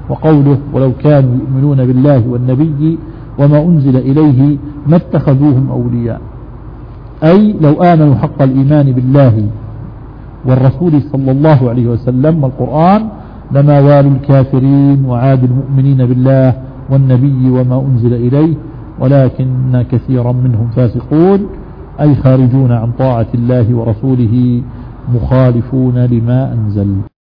وقوله ولو كانوا يؤمنون بالله والنبي وما أنزل إليه ما اتخذوهم أولياء، أي لو آمنوا حق الإيمان بالله والرسول صلى الله عليه وسلم والقرآن لما والوا الكافرين وعادوا المؤمنين بالله والنبي وما أنزل إليه، ولكن كثيرا منهم فاسقون، أي خارجون عن طاعة الله ورسوله مخالفون لما أنزل.